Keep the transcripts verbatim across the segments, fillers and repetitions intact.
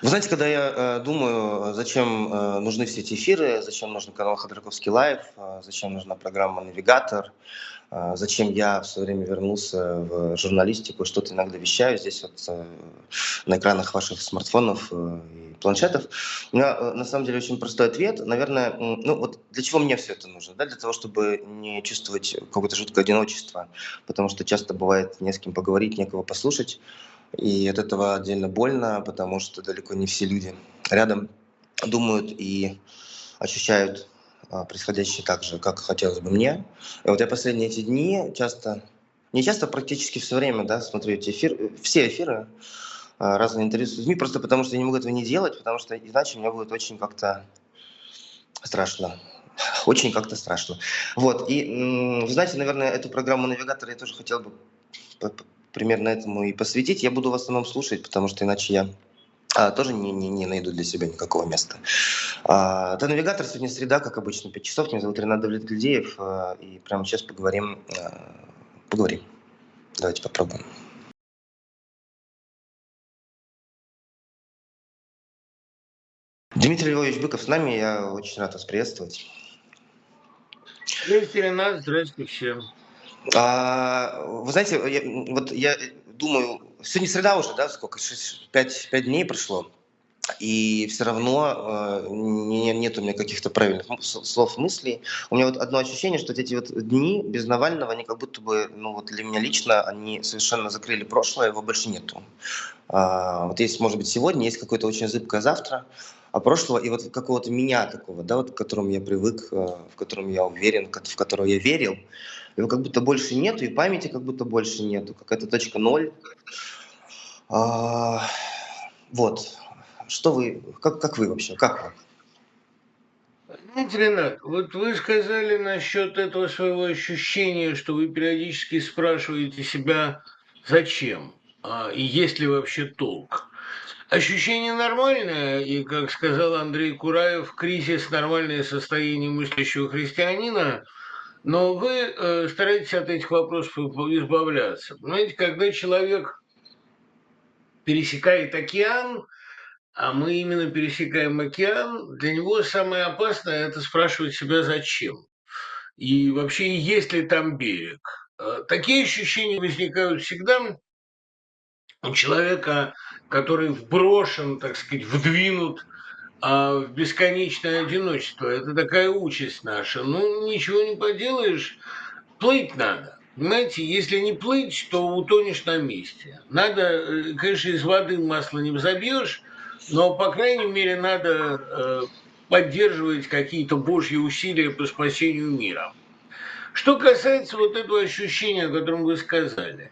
Вы знаете, когда я, э, думаю, зачем, э, нужны все эти эфиры, зачем нужен канал Ходорковский лайв, э, зачем нужна программа "Навигатор", э, зачем я в свое время вернулся в журналистику, что-то иногда вещаю здесь вот, э, на экранах ваших смартфонов, э, и планшетов. У меня, э, на самом деле очень простой ответ. Наверное, м, ну вот для чего мне все это нужно? Да, для того, чтобы не чувствовать какое-то жуткое одиночество, потому что часто бывает не с кем поговорить, некого послушать. И от этого отдельно больно, потому что далеко не все люди рядом думают и ощущают а, происходящее так же, как хотелось бы мне. И вот я последние эти дни часто, не часто, практически все время, да, смотрю эти эфиры, все эфиры, а, разные интервью с людьми, просто потому что я не могу этого не делать, потому что иначе мне будет очень как-то страшно. Очень как-то страшно. Вот, и, м, вы знаете, наверное, эту программу "Навигатор" я тоже хотел бы п п примерно этому и посвятить. Я буду в основном слушать, потому что иначе я, а, тоже не не не найду для себя никакого места. А, это "Навигатор", сегодня среда, как обычно, пять часов. Меня зовут Ренат Давлетгильдеев, а, и прямо сейчас поговорим, а, поговорим. Давайте попробуем. Дмитрий Львович Быков с нами. Я очень рад вас приветствовать. Здравствуйте, Ренат, здравствуйте всем. А, вы знаете, я, м, вот я думаю, сегодня среда уже, да, сколько, шесть пять пять дней прошло. И все равно, э, не нет у меня каких-то правильных м с слов, мыслей. У меня вот одно ощущение, что вот эти вот дни без Навального, они как будто бы, ну, вот для меня лично, они совершенно закрыли прошлое, его больше нету. А, вот есть, может быть, сегодня, есть какое-то очень зыбкое завтра, а прошлого и вот какого-то меня такого, да, вот к которому я привык, э, в котором я уверен, кот в которого я верил, его как будто больше нету, и памяти как будто больше нету. Какая-то точка ноль. А, вот. Что вы, как как вы вообще, как вы? Знаете, Ренат, вот вы сказали насчет этого своего ощущения, что вы периодически спрашиваете себя, зачем, а, и есть ли вообще толк. Ощущение нормальное, и, как сказал Андрей Кураев, кризис – нормальное состояние мыслящего христианина, но вы э, стараетесь от этих вопросов избавляться. Понимаете, когда человек пересекает океан, а мы именно пересекаем океан, для него самое опасное – это спрашивать себя «зачем?». И вообще, есть ли там берег? Э, Такие ощущения возникают всегда у человека, который вброшен, так сказать, вдвинут а, в бесконечное одиночество. Это такая участь наша. Ну, ничего не поделаешь, плыть надо. Понимаете, если не плыть, то утонешь на месте. Надо, э, конечно, из воды масло не взобьешь, но, по крайней мере, надо э, поддерживать какие-то божьи усилия по спасению мира. Что касается вот этого ощущения, о котором вы сказали.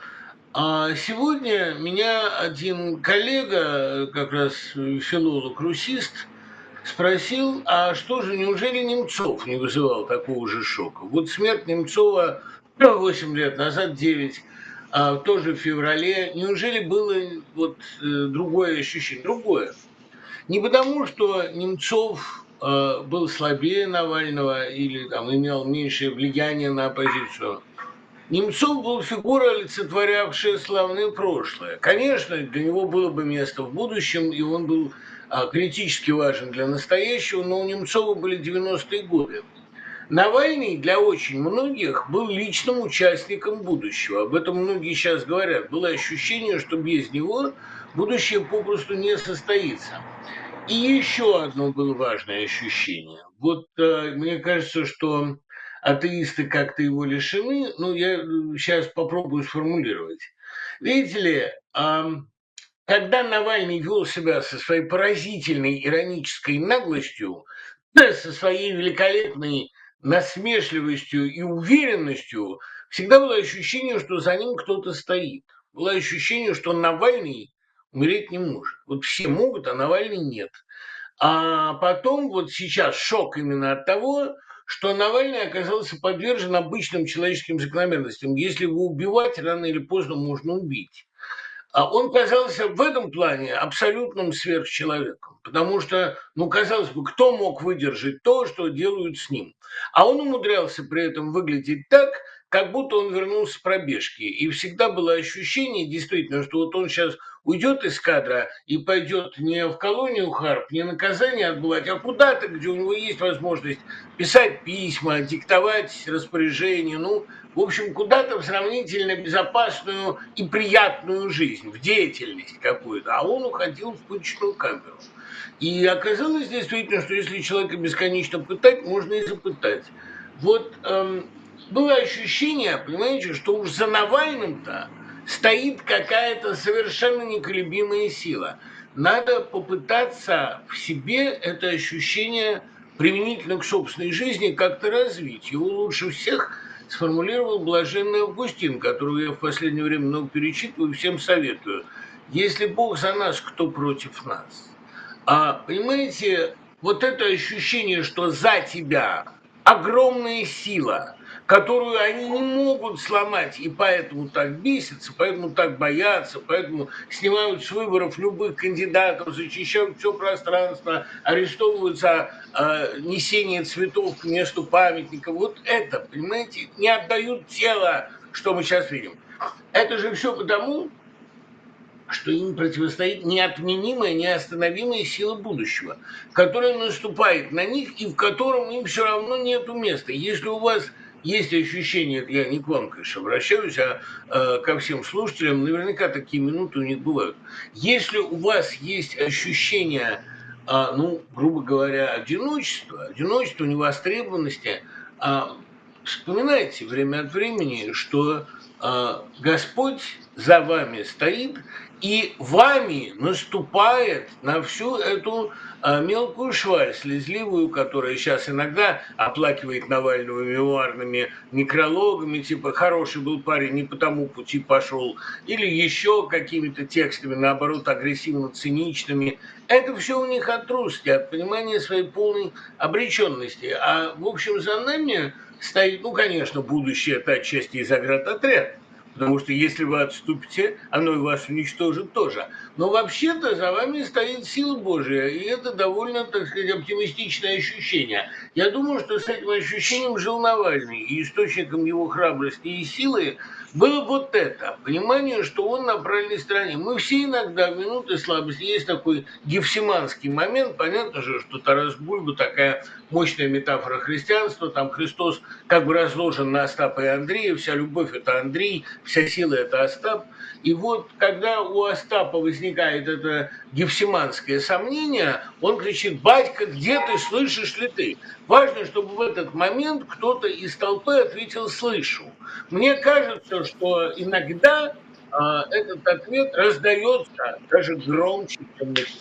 А сегодня меня один коллега, как раз э, филолог-русист, спросил, а что же, неужели Немцов не вызывал такого же шока? Вот смерть Немцова ну, восемь лет назад, девять, а, тоже в феврале, неужели было вот э, другое ощущение? Другое. Не потому, что Немцов э, был слабее Навального или там имел меньшее влияние на оппозицию. Немцов был фигура, олицетворявшая славное прошлое. Конечно, для него было бы место в будущем, и он был а, критически важен для настоящего, но у Немцова были девяностые годы. Навальный для очень многих был личным участником будущего. Об этом многие сейчас говорят. Было ощущение, что без него будущее попросту не состоится. И еще одно было важное ощущение. Вот э, мне кажется, что атеисты как-то его лишены. Ну, я сейчас попробую сформулировать. Видите ли, ам, когда Навальный вел себя со своей поразительной иронической наглостью, да, со своей великолепной насмешливостью и уверенностью, всегда было ощущение, что за ним кто-то стоит. Было ощущение, что Навальный умереть не может. Вот все могут, а Навальный нет. А потом вот сейчас шок именно от того, что Навальный оказался подвержен обычным человеческим закономерностям. Если его убивать, рано или поздно можно убить. А он казался в этом плане абсолютным сверхчеловеком, потому что, ну, казалось бы, кто мог выдержать то, что делают с ним? А он умудрялся при этом выглядеть так, как будто он вернулся с пробежки. И всегда было ощущение, действительно, что вот он сейчас уйдет из кадра и пойдет не в колонию Харп, не наказание отбывать, а куда-то, где у него есть возможность писать письма, диктовать распоряжения, ну, в общем, куда-то в сравнительно безопасную и приятную жизнь, в деятельность какую-то. А он уходил в пыточную камеру. И оказалось действительно, что если человека бесконечно пытать, можно и запытать. Вот эм, было ощущение, понимаете, что уж за Навальным-то стоит какая-то совершенно неколебимая сила. Надо попытаться в себе это ощущение применительно к собственной жизни как-то развить. Его лучше всех сформулировал блаженный Августин, которого я в последнее время много перечитываю и всем советую. «Если Бог за нас, кто против нас?» А, понимаете, вот это ощущение, что за тебя огромная сила, которую они не могут сломать, и поэтому так бесятся, поэтому так боятся, поэтому снимают с выборов любых кандидатов, зачищают все пространство, арестовывают за э, несение цветов к месту памятника. Вот это, понимаете, не отдают тело, что мы сейчас видим. Это же все потому, что им противостоит неотменимая, неостановимая сила будущего, которая наступает на них и в котором им все равно нету места. Если у вас есть ощущение, это я не к вам, конечно, обращаюсь, а э, ко всем слушателям, наверняка такие минуты у них бывают. Если у вас есть ощущение, э, ну, грубо говоря, одиночества, одиночества, невостребованности, э, вспоминайте время от времени, что э, Господь за вами стоит и вами наступает на всю эту а, мелкую шваль слезливую, которая сейчас иногда оплакивает Навального мемуарными некрологами, типа «хороший был парень, не по тому пути пошел», или еще какими-то текстами, наоборот, агрессивно-циничными. Это все у них от трусости, от понимания своей полной обреченности. А, в общем, за нами стоит, ну, конечно, будущее – это отчасти и заградотряд. Потому что если вы отступите, оно и вас уничтожит тоже. Но вообще-то за вами стоит сила Божия, и это довольно, так сказать, оптимистичное ощущение. Я думаю, что с этим ощущением жил Навальный, и источником его храбрости и силы было вот это, понимание, что он на правильной стороне. Мы все иногда в минуты слабости, есть такой гефсиманский момент, понятно же, что Тарас Бульба такая мощная метафора христианства, там Христос как бы разложен на Остапа и Андрея, вся любовь – это Андрей, вся сила – это Остап. И вот когда у Остапа возникает это гефсиманское сомнение, он кричит: «Батька, где ты, слышишь ли ты?» Важно, чтобы в этот момент кто-то из толпы ответил: «Слышу». Мне кажется, что иногда а, этот ответ раздается даже громче, чем мы.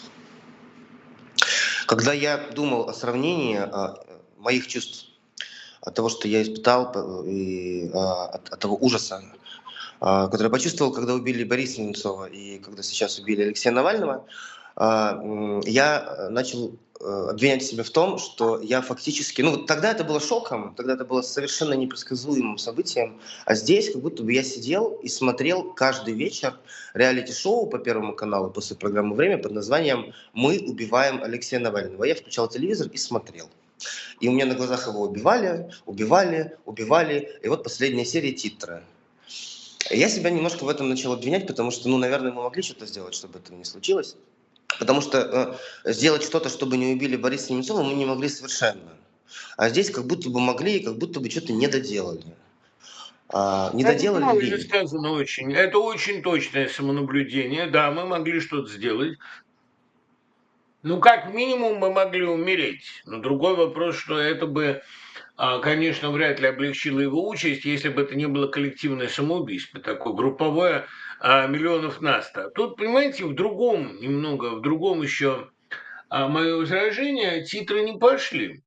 Когда я думал о сравнении а, моих чувств, от того, что я испытал, и а, от, от того ужаса, а, который я почувствовал, когда убили Бориса Немцова и когда сейчас убили Алексея Навального, а, м, я начал э, обвинять себя в том, что я фактически... Ну, вот тогда это было шоком, тогда это было совершенно непредсказуемым событием, а здесь как будто бы я сидел и смотрел каждый вечер реалити-шоу по Первому каналу после программы «Время» под названием «Мы убиваем Алексея Навального». Я включал телевизор и смотрел. И у меня на глазах его убивали, убивали, убивали. И вот последняя серия, титры. Я себя немножко в этом начал обвинять, потому что, ну, наверное, мы могли что-то сделать, чтобы этого не случилось. Потому что э, сделать что-то, чтобы не убили Бориса Немцова, мы не могли совершенно. А здесь как будто бы могли, и как будто бы что-то не доделали. А, не Это доделали правильно ли? сказано очень. Это очень точное самонаблюдение. Да, мы могли что-то сделать. Ну, как минимум, мы могли умереть. Но другой вопрос, что это бы, а, конечно, вряд ли облегчило его участь, если бы это не было коллективное самоубийство, такое групповое, а, миллионов нас-то. Тут, понимаете, в другом, немного, в другом еще а, мое возражение, титры не пошли.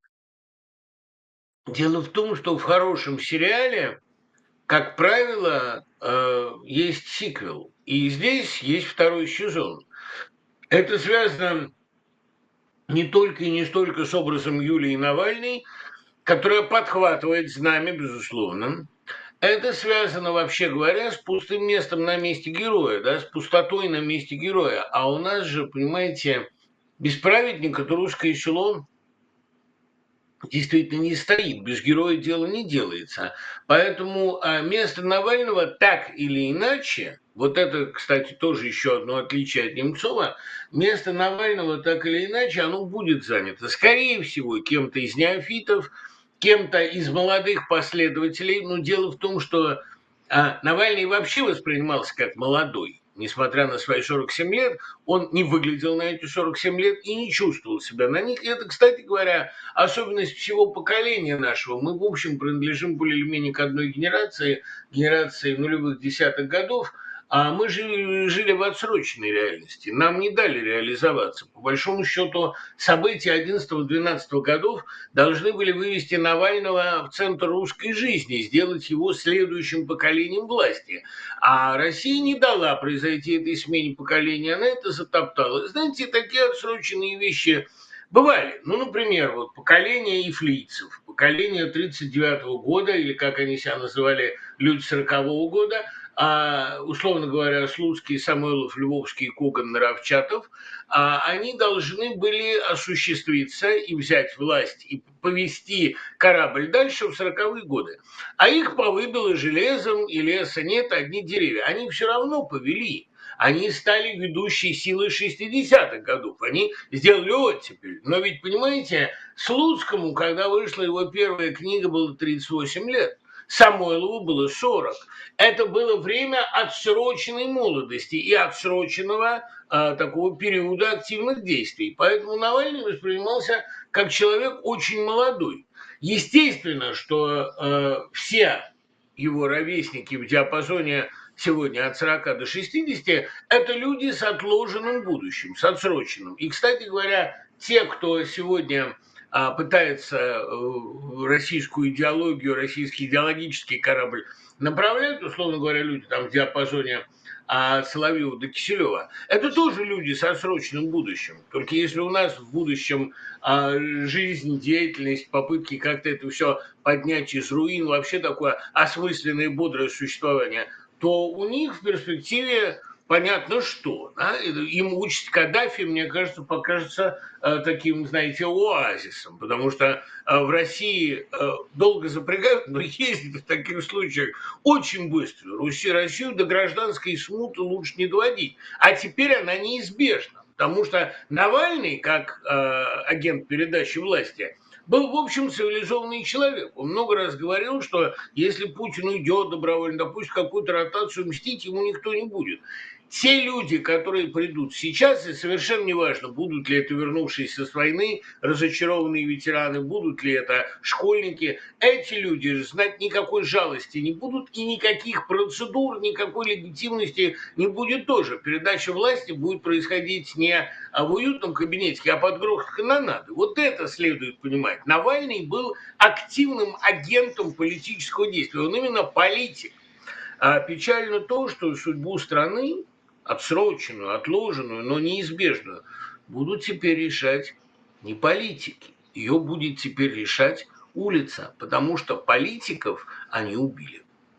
Дело в том, что в хорошем сериале, как правило, э, есть сиквел, и здесь есть второй сезон. Это связано не только и не столько с образом Юлии Навальной, которая подхватывает знамя, безусловно. Это связано, вообще говоря, с пустым местом на месте героя, да, с пустотой на месте героя. А у нас же, понимаете, без праведника русское село. действительно не стоит. Без героя дело не делается. Поэтому а, место Навального так или иначе, вот это, кстати, тоже еще одно отличие от Немцова, место Навального так или иначе, оно будет занято. Скорее всего, кем-то из неофитов, кем-то из молодых последователей. Но дело в том, что а, Навальный вообще воспринимался как молодой. Несмотря на свои сорок семь лет, он не выглядел на эти сорок семь лет и не чувствовал себя на них. И это, кстати говоря, особенность всего поколения нашего. Мы, в общем, принадлежим более или менее к одной генерации, генерации нулевых десятых годов, а мы жили, жили в отсроченной реальности. Нам не дали реализоваться. По большому счету, события одиннадцатого-двенадцатого годов должны были вывести Навального в центр русской жизни, сделать его следующим поколением власти. А Россия не дала произойти этой смене поколения, она это затоптала. Знаете, такие отсроченные вещи бывали. Ну, например, вот поколение ифлийцев, поколение тридцать девятого года, или как они себя называли, люди сорокового года, а, условно говоря, Слуцкий, Самойлов, Львовский, Коган, Наровчатов, а, они должны были осуществиться и взять власть, и повести корабль дальше в сороковые годы. А их повыбило железом, и леса нет, одни деревья. Они все равно повели. Они стали ведущей силой шестидесятых годов. Они сделали оттепель. Но ведь, понимаете, Слуцкому, когда вышла его первая книга, было тридцать восемь лет. Самойлову было сорок. Это было время отсроченной молодости и отсроченного а, такого периода активных действий. Поэтому Навальный воспринимался как человек очень молодой. Естественно, что э, все его ровесники в диапазоне сегодня от сорока до шестидесяти, это люди с отложенным будущим, с отсроченным. И, кстати говоря, те, кто сегодня а, пытается э, российскую идеологию, российский идеологический корабль направлять, условно говоря, люди там в диапазоне от Соловьева до Киселева, это тоже люди с отсроченным будущим. Только если у нас в будущем а, жизнь, деятельность, попытки как-то это все поднять из руин, вообще такое осмысленное и бодрое существование, то у них в перспективе понятно что. Да? Им участь Каддафи, мне кажется, покажется э, таким, знаете, оазисом, потому что э, в России э, долго запрягают, но ездят в таких случаях очень быстро. Руси, Россию до гражданской смуты лучше не доводить. А теперь она неизбежна, потому что Навальный, как э, агент передачи власти, был, в общем, цивилизованный человек. Он много раз говорил, что если Путин уйдет добровольно, допустим, какую-то ротацию, мстить ему никто не будет. Те люди, которые придут сейчас, и совершенно неважно, будут ли это вернувшиеся с войны разочарованные ветераны, будут ли это школьники, эти люди знать никакой жалости не будут, и никаких процедур, никакой легитимности не будет тоже. Передача власти будет происходить не в уютном кабинете, а под грохот канонады. Вот это следует понимать. Навальный был активным агентом политического действия, он именно политик. А печально то, что судьбу страны, отсроченную, отложенную, но неизбежную, будут теперь решать не политики. Ее будет теперь решать улица, потому что политиков они убили.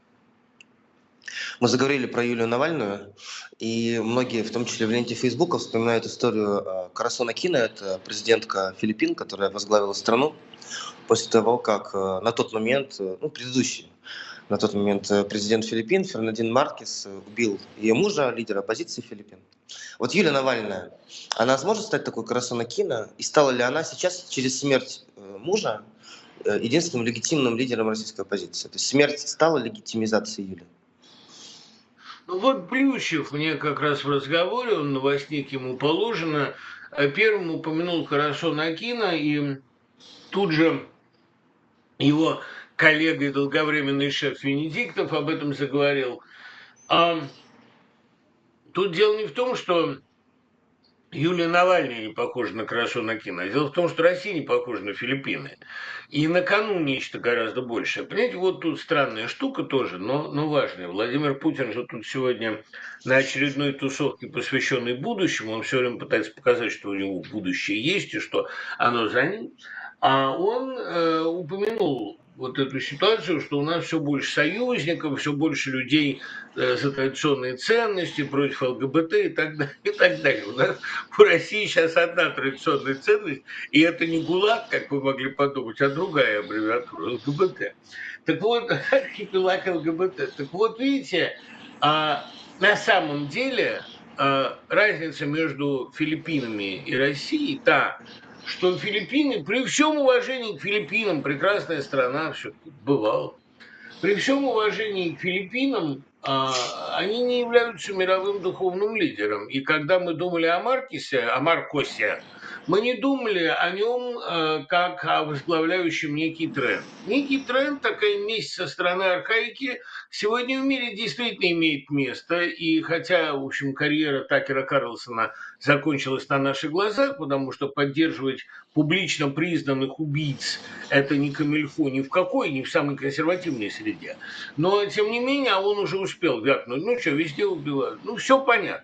Мы заговорили про Юлию Навальную, и многие, в том числе в ленте Фейсбука, вспоминают историю Карасона Кина, это президентка Филиппин, которая возглавила страну после того, как на тот момент, ну, предыдущий, на тот момент президент Филиппин Фернандин Маркес убил ее мужа, лидера оппозиции Филиппин. Вот Юлия Навальная, она сможет стать такой Карасона Кина? И стала ли она сейчас, через смерть мужа, единственным легитимным лидером российской оппозиции? То есть смерть стала легитимизацией Юли? Ну вот Плющев мне как раз в разговоре, он новостник, ему положено, первым упомянул Карасона Акина, и тут же его коллега и долговременный шеф Венедиктов об этом заговорил. А тут дело не в том, что Юлия Навальная не похожа на Карасона Акина, а дело в том, что Россия не похожа на Филиппины. И на кону нечто гораздо большее. Понимаете, вот тут странная штука тоже, но, но важная. Владимир Путин же тут сегодня на очередной тусовке, посвященной будущему, он все время пытается показать, что у него будущее есть и что оно за ним. А он э, упомянул вот эту ситуацию, что у нас все больше союзников, все больше людей э, за традиционные ценности, против ЛГБТ и так далее, и так далее. У нас в России сейчас одна традиционная ценность, и это не ГУЛАГ, как вы могли подумать, а другая аббревиатура – ЛГБТ. Так вот, архипелаг ЛГБТ. Так вот, видите, а, на самом деле а, разница между Филиппинами и Россией та, что Филиппины, при всем уважении к Филиппинам, прекрасная страна, все-таки бывало, при всем уважении к Филиппинам, а, они не являются мировым духовным лидером. И когда мы думали о Маркосе, о Маркосе, мы не думали о нем э, как о возглавляющем некий тренд. Некий тренд, такая месть со стороны архаики, сегодня в мире действительно имеет место. И хотя, в общем, карьера Такера Карлсона закончилась на наших глазах, потому что поддерживать публично признанных убийц – это не камильфо ни в какой, ни в самой консервативной среде. Но, тем не менее, он уже успел вякнуть. Ну что, везде убивают. Ну, все понятно.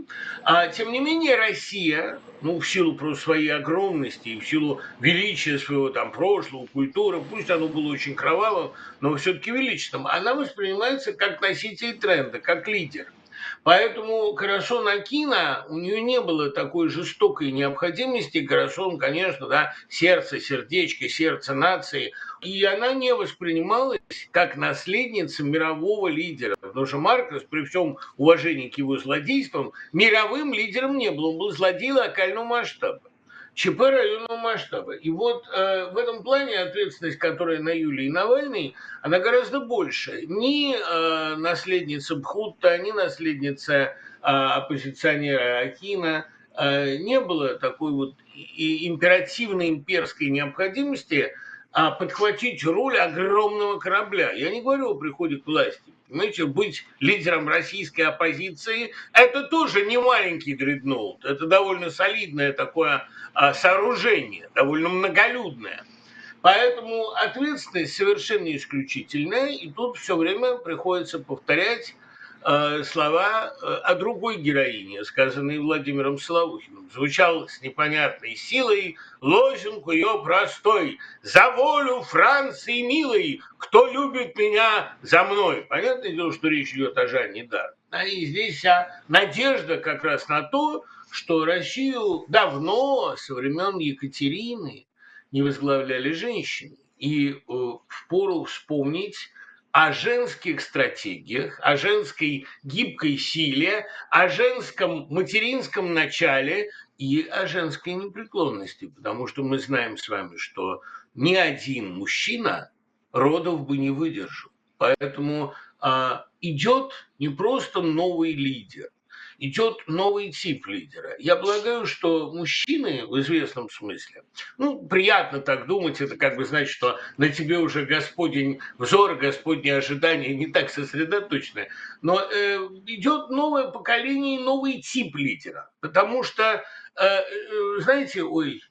А, тем не менее, Россия, ну, в силу просто своей огромности и в силу величия своего там прошлого, культуры, пусть оно было очень кровавым, но все-таки величественным, она воспринимается как носитель тренда, как лидер. Поэтому Карасон Акина, у нее не было такой жестокой необходимости. Карасон, конечно, да, сердце, сердечко, сердце нации. И она не воспринималась как наследница мирового лидера. Потому что Маркос, при всем уважении к его злодействам, мировым лидером не был. Он был злодей локального масштаба. ЧП районного масштаба. И вот э, в этом плане ответственность, которая на Юлии Навальной, она гораздо больше. Ни э, наследница Бхутта, ни наследница э, оппозиционера Акина э, не было такой вот и императивной имперской необходимости а подхватить роль огромного корабля. Я не говорю о приходе к власти. Понимаете, быть лидером российской оппозиции – это тоже не маленький дредноут. Это довольно солидное такое а, сооружение, довольно многолюдное. Поэтому ответственность совершенно исключительная, и тут все время приходится повторять э, слова э, о другой героине, сказанные Владимиром Соловухиным. Звучал с непонятной силой лозунг ее простой: «За волю Франции милой, кто любит меня за мной». Понятное дело, что речь идет о Жанне д'Арк. А и здесь вся надежда как раз на то, что Россию давно, со времен Екатерины, не возглавляли женщины. И э, впору вспомнить о женских стратегиях, о женской гибкой силе, о женском материнском начале и о женской непреклонности. Потому что мы знаем с вами, что ни один мужчина родов бы не выдержал. Поэтому а, идет не просто новый лидер, идет новый тип лидера. Я полагаю, что мужчины в известном смысле, ну, приятно так думать, это как бы значит, что на тебе уже Господень взор, Господние ожидания не так сосредоточены, но э, идет новое поколение и новый тип лидера, потому что, э, э, знаете, ой,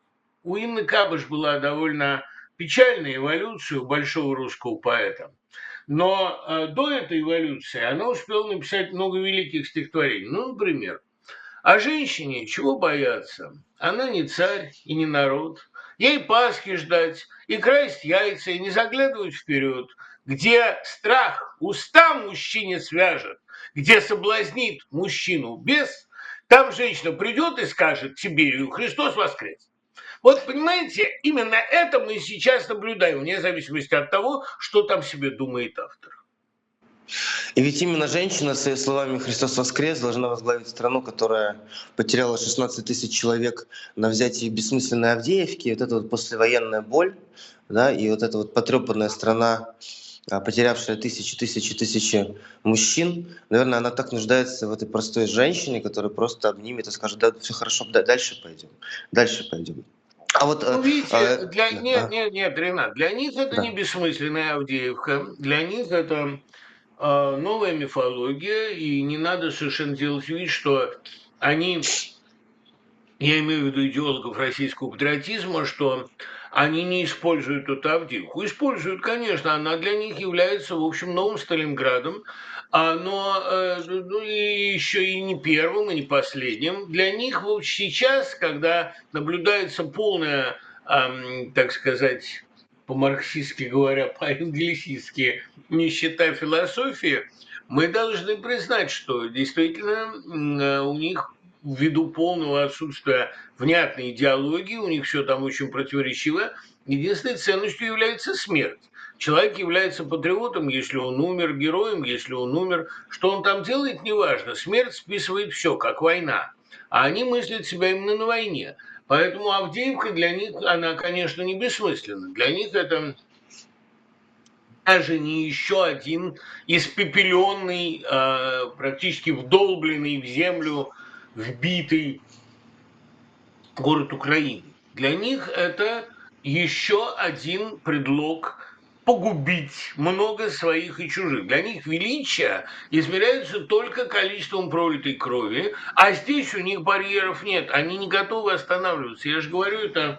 у Инны Кабыш была довольно печальная эволюция у большого русского поэта. Но э, до этой эволюции она успела написать много великих стихотворений. Ну, например, о женщине чего бояться? Она не царь и не народ. Ей Пасхи ждать, и красть яйца, и не заглядывать вперед. Где страх уста мужчине свяжет, где соблазнит мужчину бес, там женщина придет и скажет Тиберию: «Христос воскрес». Вот, понимаете, именно это мы сейчас наблюдаем, вне зависимости от того, что там себе думает автор. И ведь именно женщина, своими словами «Христос воскрес», должна возглавить страну, которая потеряла шестнадцать тысяч человек на взятии бессмысленной Авдеевки. Вот эта вот послевоенная боль, да, и вот эта вот потрепанная страна, потерявшая тысячи, тысячи, тысячи мужчин, наверное, она так нуждается в этой простой женщине, которая просто обнимет и скажет: да, все хорошо, да, дальше пойдем, дальше пойдем. А вот, ну, видите, э, для... да, нет, нет, нет, Ренат, для них это да. не бессмысленная Авдеевка, для них это э, новая мифология, и не надо совершенно делать вид, что они, я имею в виду идеологов российского патриотизма, что они не используют эту Авдеевку. Используют, конечно, она для них является, в общем, новым Сталинградом, а, но э, ну, и еще и не первым, и не последним. Для них вот сейчас, когда наблюдается полная, э, так сказать, по-марксистски говоря, по-англисистски нищета философии, мы должны признать, что действительно у них ввиду полного отсутствия внятной идеологии, у них все там очень противоречиво, единственной ценностью является смерть. Человек является патриотом, если он умер, героем, если он умер. Что он там делает, неважно. Смерть списывает все, как война. А они мыслят себя именно на войне. Поэтому Авдеевка для них, она, конечно, не бессмысленна. Для них это даже не еще один испепеленный, э, практически вдолбленный в землю, вбитый город Украины. Для них это еще один предлог погубить много своих и чужих. Для них величие измеряется только количеством пролитой крови, а здесь у них барьеров нет, они не готовы останавливаться. Я же говорю, это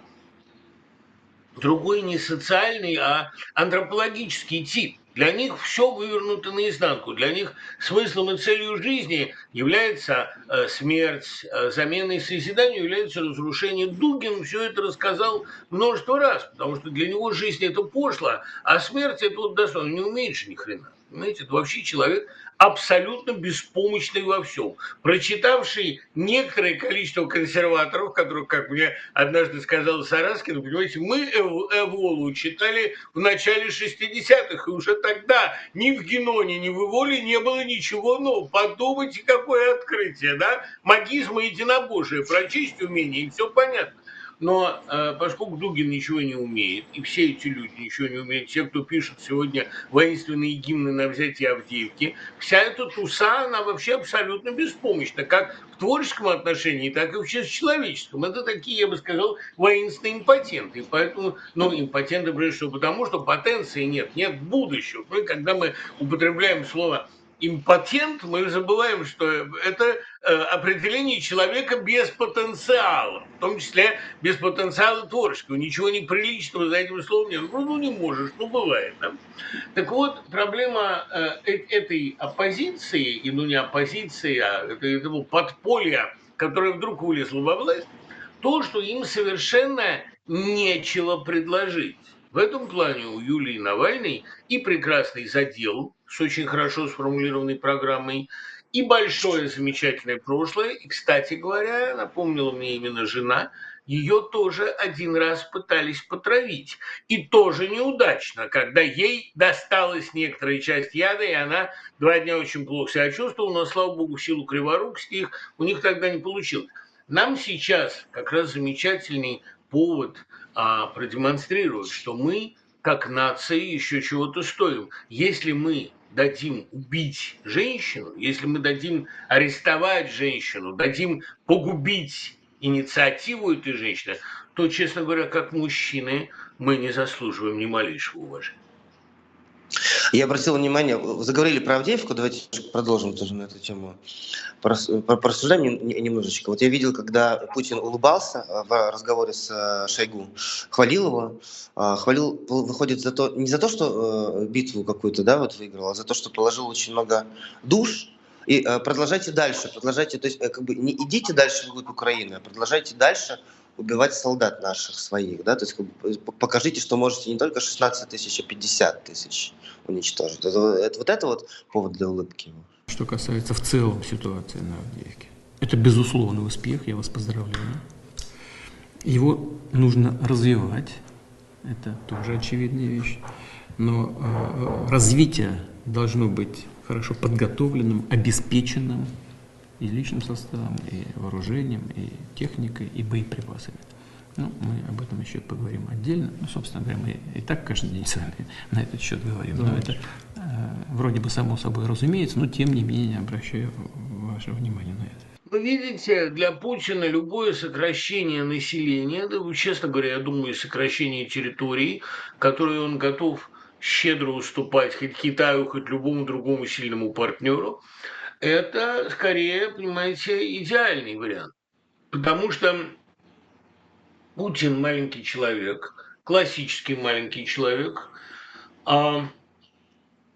другой не социальный, а антропологический тип. Для них все вывернуто наизнанку. Для них смыслом и целью жизни является э, смерть, э, заменой созиданию является разрушение. Дугин все это рассказал множество раз, потому что для него жизнь это пошло, а смерть это вот достойно. Он не умеет же ни хрена. Понимаете, это вообще человек абсолютно беспомощный во всем. Прочитавший некоторое количество консерваторов, которых, как мне однажды сказал Сараскин, понимаете, мы Эв- Эволу читали в начале шестидесятых, и уже тогда ни в Геноне, ни в Эволе не было ничего нового. Подумайте, какое открытие, да? Магизм и единобожие, прочесть умение, и все понятно. Но э, поскольку Дугин ничего не умеет, и все эти люди ничего не умеют, те, кто пишет сегодня воинственные гимны на взятие Авдеевки, вся эта туса, она вообще абсолютно беспомощна, как в творческом отношении, так и в человеческом. Это такие, я бы сказал, воинственные импотенты. И поэтому, ну, импотенты, прежде всего, потому что потенции нет, нет будущего. Ну, и когда мы употребляем слово импотент, мы забываем, что это э, определение человека без потенциала, в том числе без потенциала творческого. Ничего неприличного за этим словом нет. Ну, ну не можешь, ну бывает. Да? Так вот, проблема э, э- этой оппозиции, и ну не оппозиции, а это, этого подполья, которое вдруг вылезло во власть, то, что им совершенно нечего предложить. В этом плане у Юлии Навальной и прекрасный задел с очень хорошо сформулированной программой, и большое замечательное прошлое. И, кстати говоря, напомнила мне именно жена, ее тоже один раз пытались потравить. И тоже неудачно, когда ей досталась некоторая часть яда, и она два дня очень плохо себя чувствовала, но, слава богу, в силу криворукости их у них тогда не получилось. Нам сейчас как раз замечательный повод а, продемонстрировать, что мы, как нация, еще чего-то стоим. Если мы дадим убить женщину, если мы дадим арестовать женщину, дадим погубить инициативу этой женщины, то, честно говоря, как мужчины, мы не заслуживаем ни малейшего уважения. Я обратил внимание, вы заговорили про Авдеевку, давайте продолжим тоже на эту тему. Порассуждаем немножечко. Вот я видел, когда Путин улыбался в разговоре с Шойгу, хвалил его, хвалил, выходит, за то, не за то, что битву какую-то, да, вот выиграл, а за то, что положил очень много душ. И продолжайте дальше, продолжайте, то есть как бы не идите дальше вглубь Украины, а продолжайте дальше убивать солдат наших своих, да, то есть как бы, покажите, что можете не только шестнадцать тысяч, а пятьдесят тысяч уничтожить. Это, это, вот это вот повод для улыбки. Что касается в целом ситуации на Авдеевке, это безусловный успех, я вас поздравляю. Его нужно развивать, это тоже очевидная вещь, но э, развитие должно быть хорошо подготовленным, обеспеченным и личным составом, и вооружением, и техникой, и боеприпасами. Ну, мы об этом еще поговорим отдельно. Ну, собственно говоря, мы и так каждый день с вами на этот счет говорим. Но это э, вроде бы само собой разумеется, но тем не менее обращаю ваше внимание на это. Вы видите, для Путина любое сокращение населения, да, честно говоря, я думаю, сокращение территорий, которые он готов щедро уступать хоть Китаю, хоть любому другому сильному партнеру, это скорее, понимаете, идеальный вариант. Потому что Путин маленький человек, классический маленький человек, а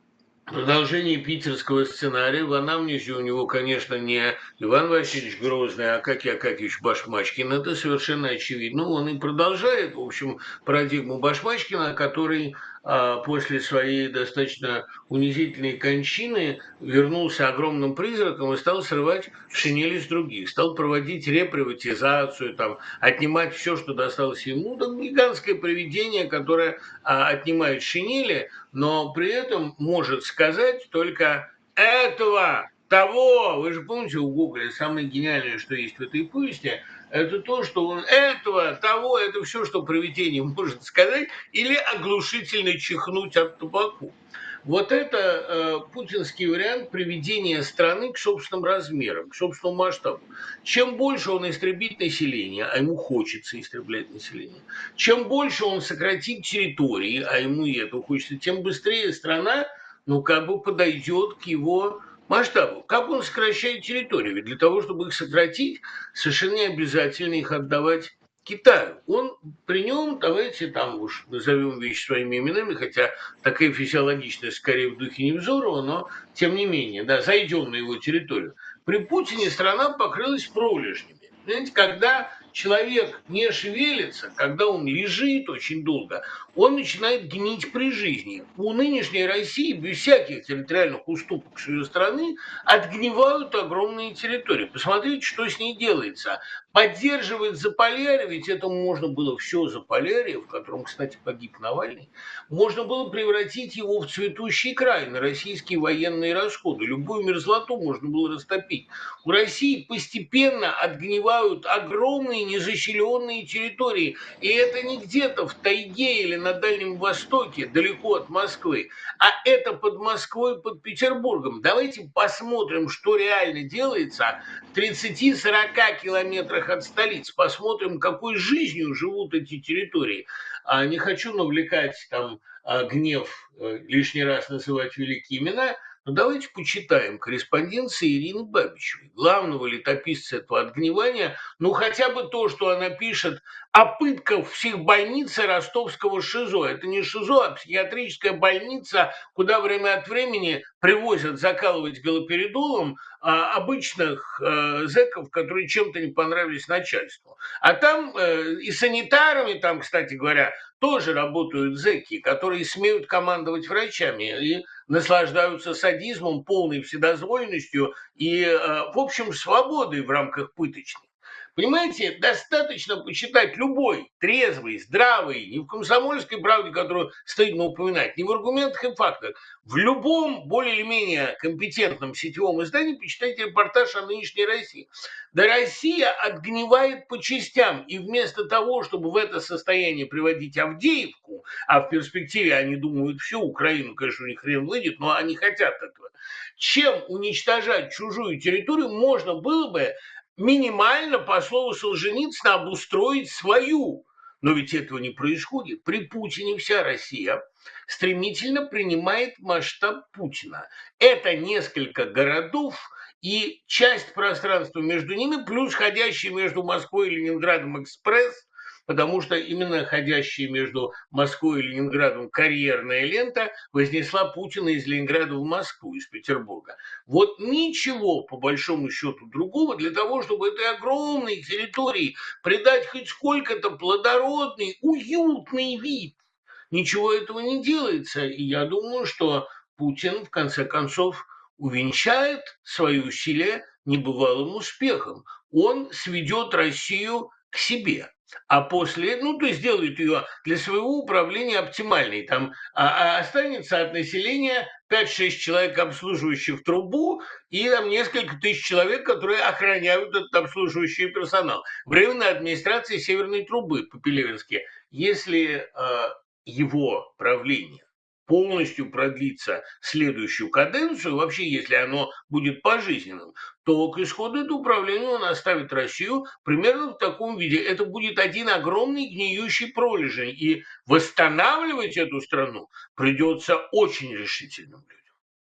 Продолжение питерского сценария. В анамнезе у него, конечно, не Иван Васильевич Грозный, а Акакий Акакьевич Башмачкин. Это совершенно очевидно. Он и продолжает, в общем, парадигму Башмачкина, который а, после своей достаточно унизительной кончины вернулся огромным призраком и стал срывать шинели с других, стал проводить реприватизацию, там, отнимать все, что досталось ему. Это гигантское привидение, которое а, отнимает шинели, но при этом может сказать только этого, того. Вы же помните у Гоголя самое гениальное, что есть в этой повести, это то, что он этого, того, это все, что привидение может сказать, или оглушительно чихнуть от табаку. Вот это э, путинский вариант приведения страны к собственным размерам, к собственному масштабу. Чем больше он истребит население, а ему хочется истреблять население, чем больше он сократит территории, а ему и этого хочется, тем быстрее страна, ну, как бы подойдет к его масштабу. Как он сокращает территории? Ведь для того, чтобы их сократить, совершенно не обязательно их отдавать Китаю. Он при нем, давайте там уж назовем вещи своими именами, хотя такая физиологичность скорее в духе Невзорова, но тем не менее, да, зайдем на его территорию. При Путине страна покрылась пролежнями. Понимаете, когда человек не шевелится, когда он лежит очень долго, он начинает гнить при жизни. У нынешней России без всяких территориальных уступок с ее стороны отгнивают огромные территории. Посмотрите, что с ней делается. Поддерживает Заполярье, ведь это можно было все Заполярье, в котором, кстати, погиб Навальный, можно было превратить его в цветущий край на российские военные расходы. Любую мерзлоту можно было растопить. У России постепенно отгнивают огромные незаселенные территории. И это не где-то в тайге или на Дальнем Востоке, далеко от Москвы, а это под Москвой, под Петербургом. Давайте посмотрим, что реально делается в тридцати-сорока километрах от столицы. Посмотрим, какой жизнью живут эти территории. А не хочу навлекать там гнев, лишний раз называть великие имена, но давайте почитаем корреспонденции Ирины Бабичевой, главного летописца этого отгнивания, ну хотя бы то, что она пишет о пытках в психбольнице ростовского ШИЗО. Это не ШИЗО, а психиатрическая больница, куда время от времени привозят закалывать галоперидолом а, обычных э, зэков, которые чем-то не понравились начальству. А там э, и санитарами, там, кстати говоря, тоже работают зэки, которые смеют командовать врачами и наслаждаются садизмом, полной вседозволенностью и, э, в общем, свободой в рамках пыточных. Понимаете, достаточно почитать любой трезвый, здравый, не в «Комсомольской правде», которую стыдно упоминать, не в «Аргументах и фактах», в любом более или менее компетентном сетевом издании почитайте репортаж о нынешней России. Да Россия отгнивает по частям, и вместо того, чтобы в это состояние приводить Авдеевку, а в перспективе они думают всю Украину, конечно, у них хрен выйдет, но они хотят этого, чем уничтожать чужую территорию, можно было бы минимально, по слову Солженицына, обустроить свою. Но ведь этого не происходит. При Путине вся Россия стремительно принимает масштаб Путина. Это несколько городов и часть пространства между ними, плюс ходящий между Москвой и Ленинградом экспресс, потому что именно ходящая между Москвой и Ленинградом карьерная лента вознесла Путина из Ленинграда в Москву, из Петербурга. Вот ничего, по большому счету, другого для того, чтобы этой огромной территории придать хоть сколько-то плодородный, уютный вид. Ничего этого не делается, и я думаю, что Путин, в конце концов, увенчает свои усилия небывалым успехом. Он сведет Россию к себе. А после, ну, то есть сделает ее для своего управления оптимальной. Там а, а останется от населения пять-шесть человек, обслуживающих трубу, и там несколько тысяч человек, которые охраняют этот обслуживающий персонал. Временная администрация Северной трубы по-пелевински. Если э, его правление полностью продлится следующую каденцию, вообще, если оно будет пожизненным, то к исходу этого управления он оставит Россию примерно в таком виде. Это будет один огромный гниющий пролежень, и восстанавливать эту страну придется очень решительным людям.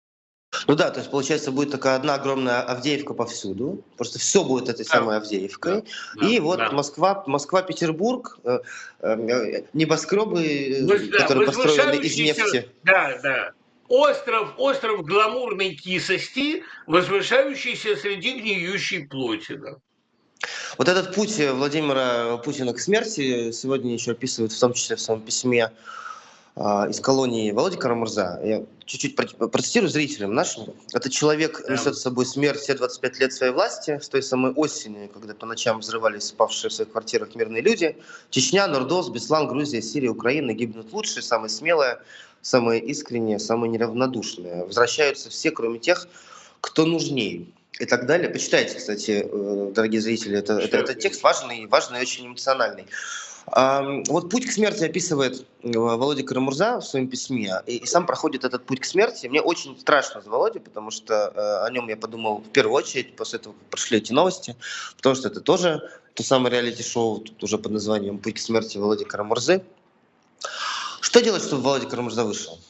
Ну да, то есть, получается, будет такая одна огромная Авдеевка повсюду, просто все будет этой да. самой Авдеевкой. Да. И да. вот да. Москва, Москва-Петербург, э, э, небоскребы, Вы, которые да, построены из нефти. Да, да. остров, остров гламурной кисости, возвышающийся среди гниющей плоти. Да. Вот этот путь Владимира Путина к смерти сегодня еще описывают, в том числе в своем письме из колонии Володя Карамурза. Я чуть-чуть процитирую зрителям нашим. «Этот человек Да. несет с собой смерть все двадцать пять лет своей власти, с той самой осени, когда по ночам взрывались спавшие в своих квартирах мирные люди. Чечня, Нордост, Беслан, Грузия, Сирия, Украина гибнут лучшие, самые смелые, самые искренние, самые неравнодушные. Возвращаются все, кроме тех, кто нужнее». И так далее. Почитайте, кстати, дорогие зрители, это, это, это текст важный, важный и очень эмоциональный. Вот путь к смерти описывает Володя Карамурза в своем письме, и, и сам проходит этот путь к смерти. Мне очень страшно за Володю, потому что э, о нем я подумал в первую очередь после того, как прошли эти новости, потому что это тоже то самое реалити-шоу, тут уже под названием «Путь к смерти Володи Карамурзы». Что делать, чтобы Володя Карамурза вышел?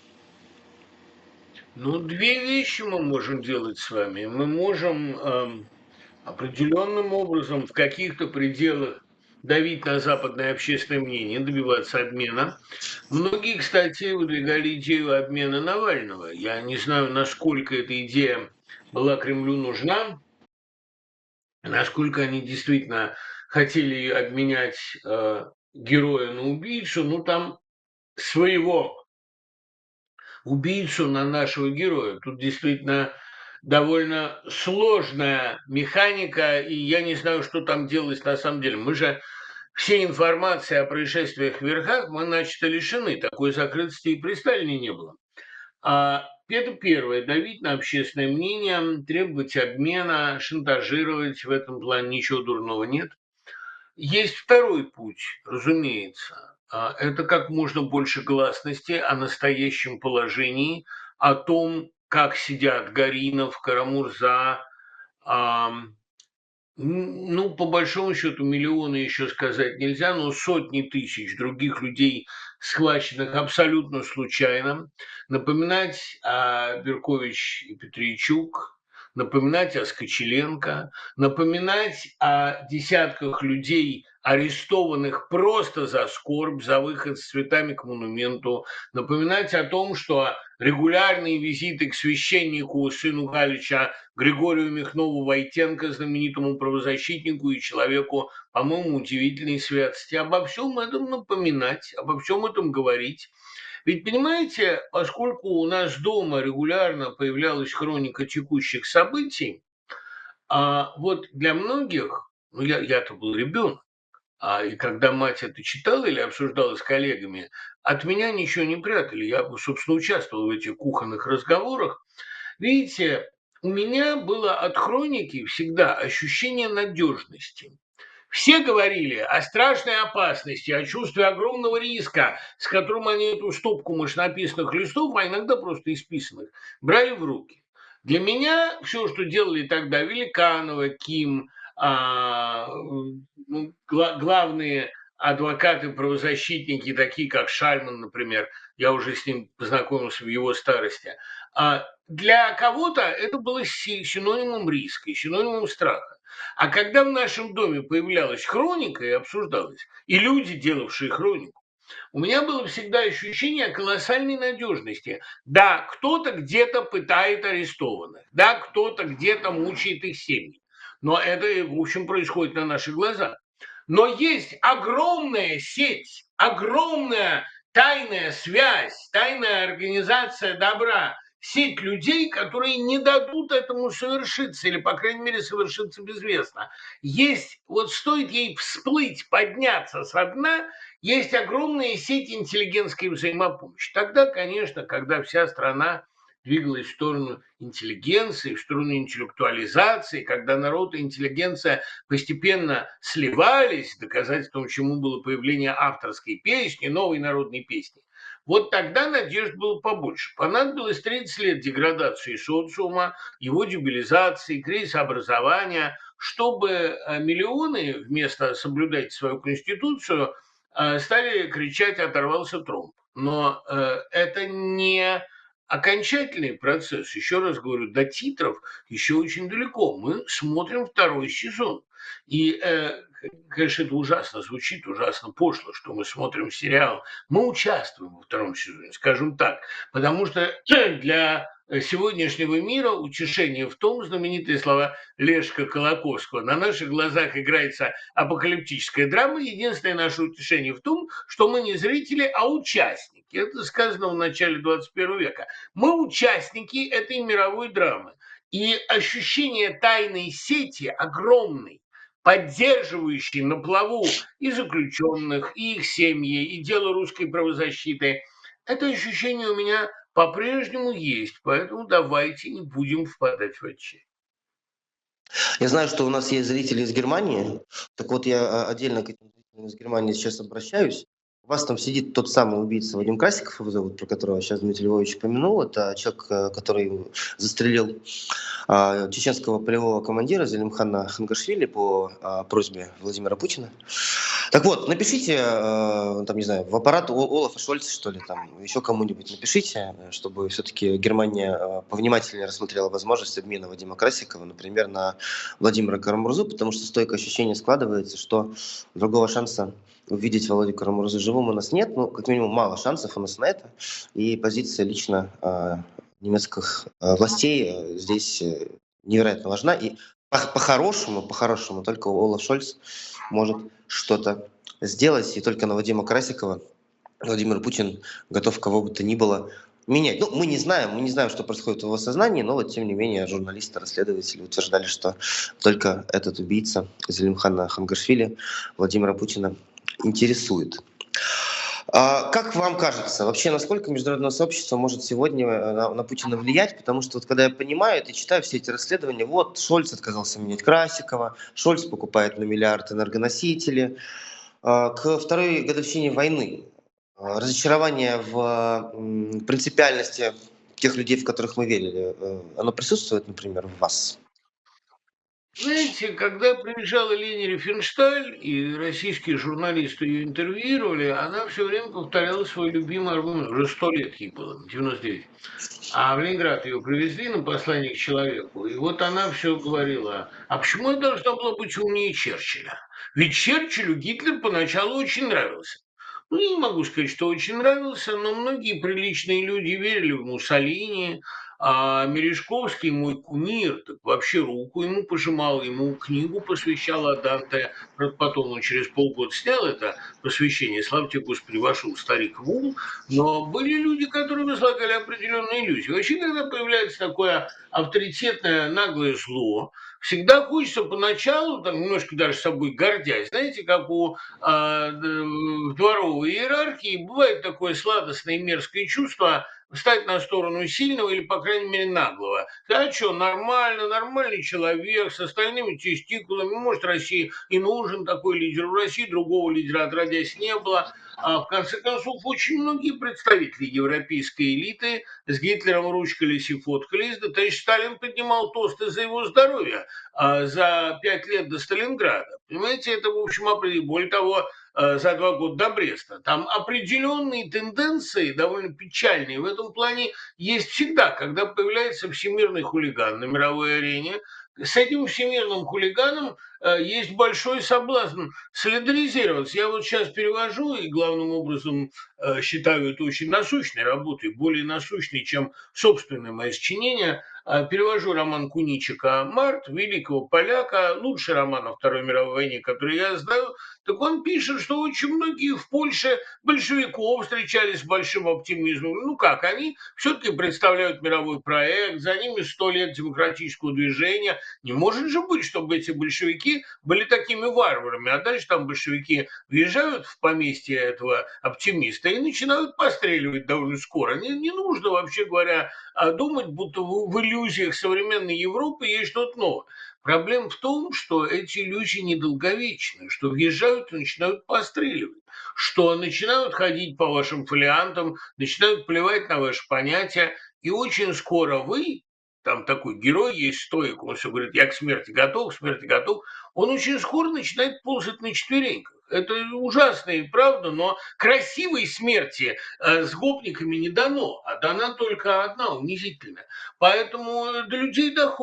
Ну, две вещи мы можем делать с вами. Мы можем э, определенным образом в каких-то пределах давить на западное общественное мнение, добиваться обмена. Многие, кстати, выдвигали идею обмена Навального. Я не знаю, насколько эта идея была Кремлю нужна, насколько они действительно хотели обменять э, героя на убийцу. Ну, там своего убийцу на нашего героя. Тут действительно довольно сложная механика, и я не знаю, что там делать на самом деле. Мы же все информации о происшествиях в Верхах мы начисто лишены. Такой закрытости и при Сталине не было. А это первое. Давить на общественное мнение, требовать обмена, шантажировать. В этом плане ничего дурного нет. Есть второй путь, разумеется. А, Это как можно больше гласности о настоящем положении, о том, как сидят Гаринов, Карамурза, ам, м, ну, по большому счету, миллионы еще сказать нельзя, но сотни тысяч других людей, схваченных абсолютно случайно. Напоминать о Беркович и Петричук, напоминать о Скочеленко, напоминать о десятках людей, арестованных просто за скорбь, за выход с цветами к монументу, напоминать о том, что регулярные визиты к священнику, сыну Галича, Григорию Михнову-Войтенко, знаменитому правозащитнику и человеку, по-моему, удивительной святости. Обо всем этом напоминать, обо всем этом говорить. Ведь, понимаете, поскольку у нас дома регулярно появлялась хроника текущих событий, а вот для многих, ну, я, я-то был ребенок, а и когда мать это читала или обсуждала с коллегами, от меня ничего не прятали. Я, собственно, участвовал в этих кухонных разговорах. Видите, у меня было от хроники всегда ощущение надежности. Все говорили о страшной опасности, о чувстве огромного риска, с которым они эту стопку машинописных листов, а иногда просто исписанных, брали в руки. Для меня все, что делали тогда Великанова, Ким, а, ну, гла- главные адвокаты, правозащитники, такие как Шальман, например, я уже с ним познакомился в его старости, а для кого-то это было си- синонимом риска и синонимом страха. А когда в нашем доме появлялась хроника и обсуждалась, и люди, делавшие хронику, у меня было всегда ощущение колоссальной надежности. Да, кто-то где-то пытает арестованных, да, кто-то где-то мучает их семьи, но это, в общем, происходит на наших глазах. Но есть огромная сеть, огромная тайная связь, тайная организация добра, сеть людей, которые не дадут этому совершиться, или, по крайней мере, совершиться безвестно. Есть, вот стоит ей всплыть, подняться со дна, есть огромная сеть интеллигентской взаимопомощи. Тогда, конечно, когда вся страна двигалась в сторону интеллигенции, в сторону интеллектуализации, когда народ и интеллигенция постепенно сливались, доказательством чему было появление авторской песни, новой народной песни, вот тогда надежд было побольше. Понадобилось тридцать лет деградации социума, его дебилизации, кризиса образования, чтобы миллионы вместо соблюдать свою конституцию стали кричать «оторвался тромб». Но э, это не окончательный процесс. Еще раз говорю, до титров еще очень далеко. Мы смотрим второй сезон. И э, конечно, это ужасно звучит, ужасно пошло, что мы смотрим сериал. Мы участвуем во втором сезоне, скажем так, потому что для сегодняшнего мира утешение в том, знаменитые слова Лешка Колоковского, на наших глазах играется апокалиптическая драма, единственное наше утешение в том, что мы не зрители, а участники. Это сказано в начале двадцать первого века. Мы участники этой мировой драмы. И ощущение тайной сети огромной, поддерживающей на плаву и заключенных, и их семьи, и дело русской правозащиты, это ощущение у меня по-прежнему есть, поэтому давайте не будем впадать в отчаяние. Я знаю, что у нас есть зрители из Германии. Так вот, я а, отдельно к этим зрителям из Германии сейчас обращаюсь. У вас там сидит тот самый убийца Вадим Красиков, его зовут, про которого сейчас Дмитрий Львович упомянул. Это человек, э, который застрелил а, чеченского полевого командира Зелимхана Хангашвили по а, просьбе Владимира Путина. Так вот, напишите, э, там, не знаю, в аппарат О- Олафа Шольца, что ли, там, еще кому-нибудь напишите, э, чтобы все-таки Германия э, повнимательнее рассмотрела возможность обмена Вадима Красикова, например, на Владимира Карамурзу, потому что стойкое ощущение складывается, что другого шанса увидеть Володю Карамурзу живым у нас нет, ну, как минимум, мало шансов у нас на это, и позиция лично э, немецких э, властей э, здесь э, невероятно важна, и по- по-хорошему, по-хорошему, только Олаф Шольц может что-то сделать, и только на Вадима Красикова Владимир Путин готов кого бы то ни было менять. Ну, мы не знаем, мы не знаем, что происходит в его сознании, но вот тем не менее журналисты, расследователи утверждали, что только этот убийца Зелимхана Хангашвили Владимира Путина интересует. А как вам кажется, вообще, насколько международное сообщество может сегодня на, на Путина влиять? Потому что вот когда я понимаю и читаю все эти расследования, вот Шольц отказался менять Красикова, Шольц покупает на миллиард энергоносители. А, К второй годовщине войны а, разочарование в м, принципиальности тех людей, в которых мы верили, э, оно присутствует, например, в вас? Знаете, когда приезжала Лени Рифеншталь, и российские журналисты ее интервьюировали, она все время повторяла свой любимый аргумент. Уже сто лет ей было, девяносто девять. А в Ленинград ее привезли на послание к человеку. И вот она все говорила, а почему я должна была быть умнее Черчилля? Ведь Черчиллю Гитлер поначалу очень нравился. Ну, я не могу сказать, что очень нравился, но многие приличные люди верили в Муссолини, а Мережковский, мой кумир, так вообще руку ему пожимал, ему книгу посвящал о Данте. Правда, потом он через полгода снял это посвящение, слава тебе, Господи, вошел старик в ум, но были люди, которые возлагали определенные иллюзии. Вообще, когда появляется такое авторитетное наглое зло, всегда хочется поначалу, там, немножко даже собой гордясь, знаете, как у а, д- в дворовой иерархии бывает такое сладостное и мерзкое чувство встать на сторону сильного или, по крайней мере, наглого. А что, нормально, нормальный человек с остальными тестикулами, может, России и нужен такой лидер. В России другого лидера отродясь не было. А в конце концов, очень многие представители европейской элиты с Гитлером ручкались и фоткались. Да, товарищ Сталин поднимал тосты за его здоровье а, за пять лет до Сталинграда. Понимаете, это, в общем, определенно. Более того, а, за два года до Бреста. Там определенные тенденции, довольно печальные в этом плане, есть всегда, когда появляется всемирный хулиган на мировой арене. С этим всемирным хулиганом э, есть большой соблазн солидаризироваться. Я вот сейчас перевожу, и главным образом э, считаю это очень насущной работой, более насущной, чем собственное мое сочинение. Э, перевожу роман Куничика «Март», великого поляка, лучший роман о Второй мировой войне, который я знаю. Так он пишет, что очень многие в Польше большевиков встречались с большим оптимизмом. Ну как, они все-таки представляют мировой проект, за ними сто лет демократического движения. Не может же быть, чтобы эти большевики были такими варварами. А дальше там большевики въезжают в поместье этого оптимиста и начинают постреливать довольно скоро. Не, не нужно, вообще говоря, а думать, будто в, в иллюзиях современной Европы есть что-то новое. Проблема в том, что эти иллюзии недолговечны, что въезжают и начинают постреливать, что начинают ходить по вашим фолиантам, начинают плевать на ваши понятия, и очень скоро вы, там такой герой есть, стоик, он все говорит, я к смерти готов, к смерти готов, он очень скоро начинает ползать на четвереньках. Это ужасно и правда, но красивой смерти э, с гопниками не дано, а дана только одна, унизительная. Поэтому до людей доходит.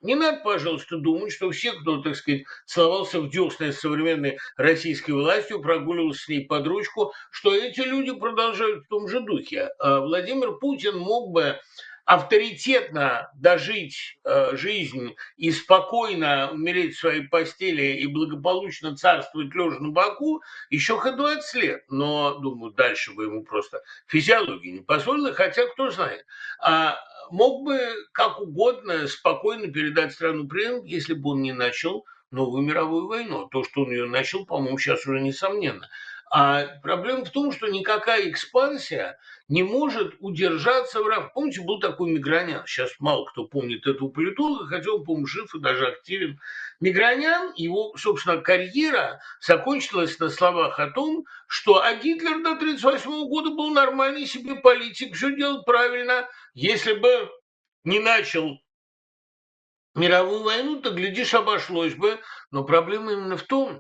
Не надо, пожалуйста, думать, что все, кто, так сказать, целовался в десны с современной российской властью, прогуливался с ней под ручку, что эти люди продолжают в том же духе. А Владимир Путин мог бы авторитетно дожить э, жизнь и спокойно умереть в своей постели и благополучно царствовать лежа на боку еще хоть двадцать лет. Но, думаю, дальше бы ему просто физиология не позволила, хотя кто знает. А мог бы как угодно спокойно передать страну плену, если бы он не начал новую мировую войну. То, что он ее начал, по-моему, сейчас уже несомненно. А проблема в том, что никакая экспансия не может удержаться в рамках. Помните, был такой Мигранян, сейчас мало кто помнит этого политолога, хотя он, по-моему, жив и даже активен. Мигранян, его, собственно, карьера закончилась на словах о том, что а Гитлер до тридцать восьмого года был нормальный себе политик, все делал правильно. Если бы не начал мировую войну, то, глядишь, обошлось бы. Но проблема именно в том,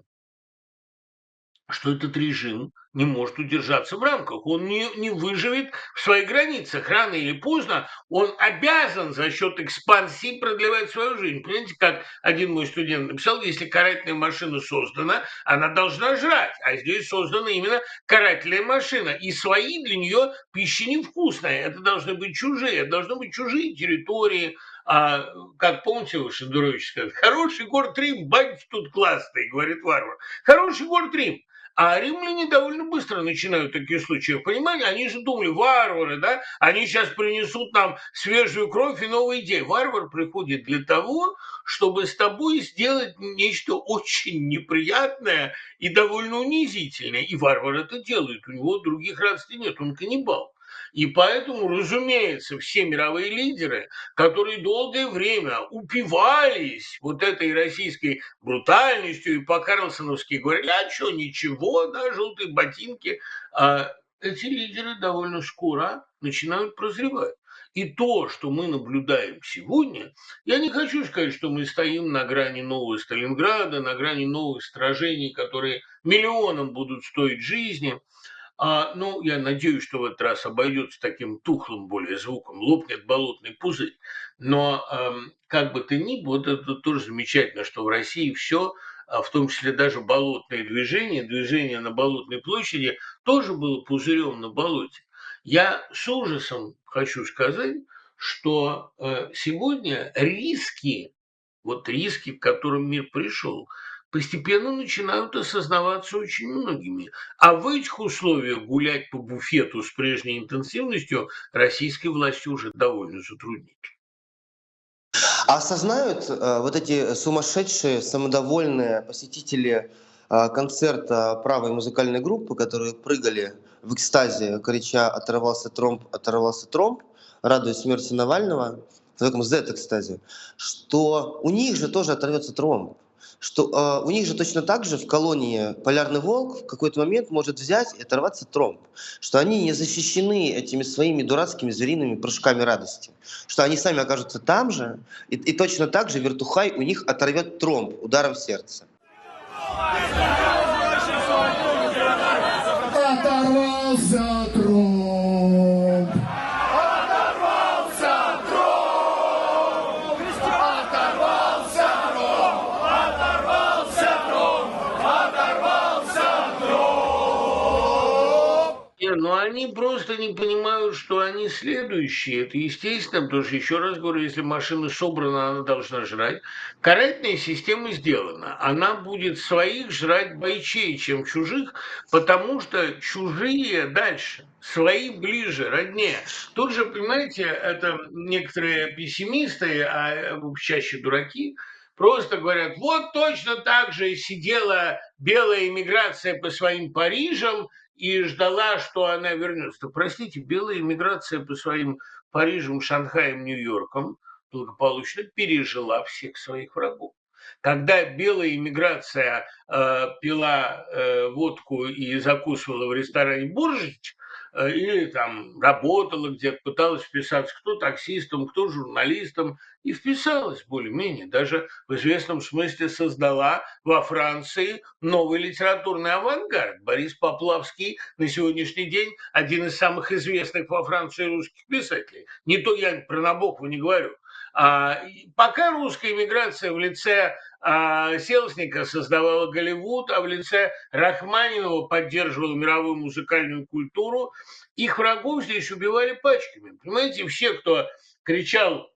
что этот режим не может удержаться в рамках. Он не, не выживет в своих границах. Рано или поздно он обязан за счет экспансии продлевать свою жизнь. Понимаете, как один мой студент написал, если карательная машина создана, она должна жрать. А здесь создана именно карательная машина. И свои для нее пищи невкусная. Это должны быть чужие. Это должны быть чужие территории. А, как помните, вы Шендерович сказал, хороший город Рим, батьки тут классный, говорит варвар. Хороший город Рим. А римляне довольно быстро начинают такие случаи понимать. Они же думали, варвары, да, они сейчас принесут нам свежую кровь и новые идеи. Варвар приходит для того, чтобы с тобой сделать нечто очень неприятное и довольно унизительное. И варвар это делает, у него других радостей нет, он каннибал. И поэтому, разумеется, все мировые лидеры, которые долгое время упивались вот этой российской брутальностью и по-карлсоновски говорили, а что, ничего, да, желтые ботинки, а эти лидеры довольно скоро начинают прозревать. И то, что мы наблюдаем сегодня, я не хочу сказать, что мы стоим на грани нового Сталинграда, на грани новых сражений, которые миллионам будут стоить жизни. А, ну, я надеюсь, что в этот раз обойдется таким тухлым более звуком, лопнет болотный пузырь. Но эм, как бы то ни было, вот это тоже замечательно, что в России все, а в том числе даже болотные движения, движение на Болотной площади, тоже было пузырем на болоте. Я с ужасом хочу сказать, что э, сегодня риски, вот риски, к которым мир пришел, постепенно начинают осознаваться очень многими. А в этих условиях гулять по буфету с прежней интенсивностью российской власти уже довольно затруднительно. А осознают э, вот эти сумасшедшие, самодовольные посетители э, концерта правой музыкальной группы, которые прыгали в экстазе, крича «оторвался тромб, оторвался тромб», радуясь смерти Навального, в таком Z-экстазе, что у них же тоже оторвется тромб. Что э, у них же точно так же в колонии «Полярный волк» в какой-то момент может взять и оторваться тромб. Что они не защищены этими своими дурацкими звериными прыжками радости. Что они сами окажутся там же, и, и точно так же вертухай у них оторвет тромб ударом в сердце. Оторвался тромб! Но они просто не понимают, что они следующие. Это естественно, потому что, еще раз говорю, если машина собрана, она должна жрать. Карательная система сделана. Она будет своих жрать бойчей, чем чужих, потому что чужие дальше, свои ближе, роднее. Тут же, понимаете, это некоторые пессимисты, а чаще дураки, просто говорят, вот точно так же сидела белая эмиграция по своим Парижам, и ждала, что она вернется. То, простите, белая эмиграция по своим Парижам, Шанхаем, Нью-Йоркам благополучно пережила всех своих врагов. Когда белая эмиграция э, пила э, водку и закусывала в ресторане «Буржич», э, или там работала где-то, пыталась вписаться, кто таксистом, кто журналистом, и вписалась более-менее. Даже в известном смысле создала во Франции новый литературный авангард. Борис Поплавский на сегодняшний день один из самых известных во Франции русских писателей. Не то я про Набокова не говорю. А, пока русская эмиграция в лице а, Селсника создавала Голливуд, а в лице Рахманинова поддерживала мировую музыкальную культуру, их врагов здесь убивали пачками. Понимаете, все, кто кричал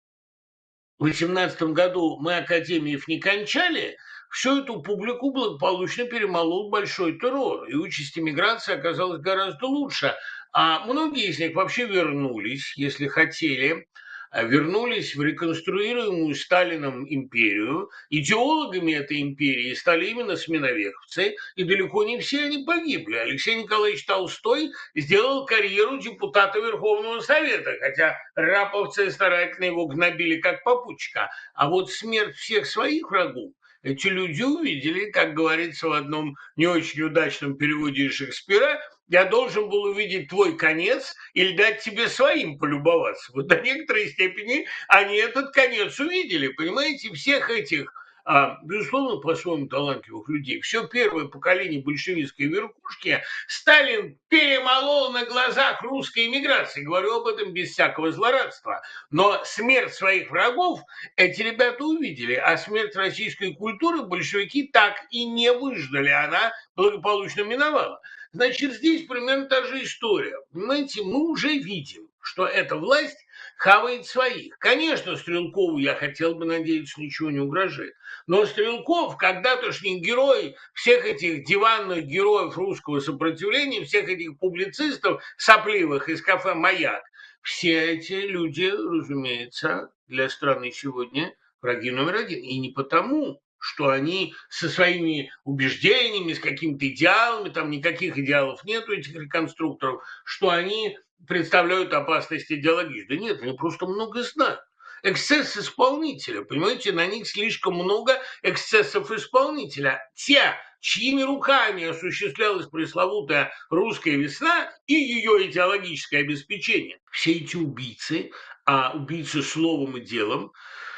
в восемнадцатом году мы академиев не кончали, всю эту публику благополучно перемолол большой террор, и участь эмиграции оказалась гораздо лучше. А многие из них вообще вернулись, если хотели, а, вернулись в реконструируемую Сталином империю. Идеологами этой империи стали именно сменовековцы, и далеко не все они погибли. Алексей Николаевич Толстой сделал карьеру депутата Верховного Совета, хотя раповцы старательно его гнобили как попутчика. А вот смерть всех своих врагов эти люди увидели, как говорится в одном не очень удачном переводе Шекспира, я должен был увидеть твой конец или дать тебе своим полюбоваться. Вот до некоторой степени они этот конец увидели, понимаете, всех этих, а, безусловно, по-своему талантливых людей. Все первое поколение большевистской верхушки Сталин перемолол на глазах русской эмиграции. Говорю об этом без всякого злорадства. Но смерть своих врагов эти ребята увидели, а смерть российской культуры большевики так и не выждали. Она благополучно миновала. Значит, здесь примерно та же история. Понимаете, мы уже видим, что эта власть хавает своих. Конечно, Стрелкову, я хотел бы надеяться, ничего не угрожает. Но Стрелков, когда-тошний герой всех этих диванных героев русского сопротивления, всех этих публицистов сопливых из кафе «Маяк», все эти люди, разумеется, для страны сегодня враги номер один. И не потому, что они со своими убеждениями, с какими-то идеалами, там никаких идеалов нет у этих реконструкторов, что они представляют опасность идеологически. Да нет, они просто много знают. Эксцесс исполнителя, понимаете, на них слишком много эксцессов исполнителя. Те, чьими руками осуществлялась пресловутая русская весна и ее идеологическое обеспечение. Все эти убийцы, а убийцы словом и делом,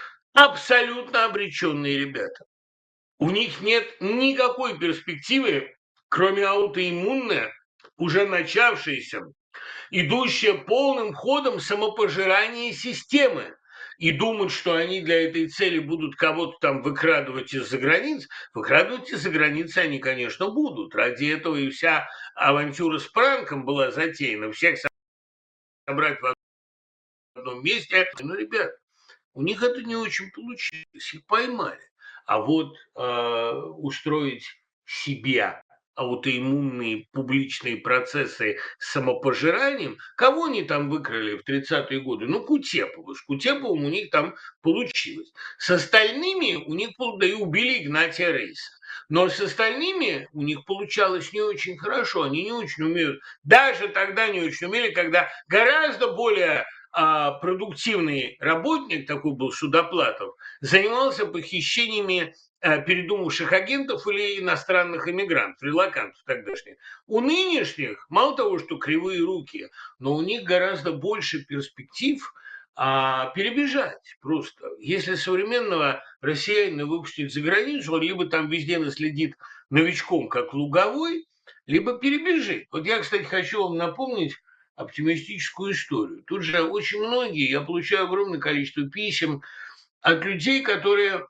абсолютно обреченные ребята. У них нет никакой перспективы, кроме аутоиммунной, уже начавшейся, идущая полным ходом самопожирания системы. И думать, что они для этой цели будут кого-то там выкрадывать из-за границ, выкрадывать из-за границы они, конечно, будут. Ради этого и вся авантюра с пранком была затеяна. Всех собрать в одном месте. Ну, ребят, у них это не очень получилось, их поймали. А вот э, устроить себе аутоиммунные публичные процессы с самопожиранием, кого они там выкрали в тридцатые годы? Ну, Кутепова. С Кутеповым у них там получилось. С остальными у них, да и убили Игнатия Рейса. Но с остальными у них получалось не очень хорошо, они не очень умеют. Даже тогда не очень умели, когда гораздо более а, продуктивный работник, такой был Судоплатов, занимался похищениями а, передумавших агентов или иностранных иммигрантов, релокантов тогдашних. У нынешних, мало того, что кривые руки, но у них гораздо больше перспектив а, перебежать просто. Если современного россиянина выпустить за границу, он либо там везде наследит новичком, как Луговой, либо перебежит. Вот я, кстати, хочу вам напомнить оптимистическую историю. Тут же очень многие, я получаю огромное количество писем от людей, которые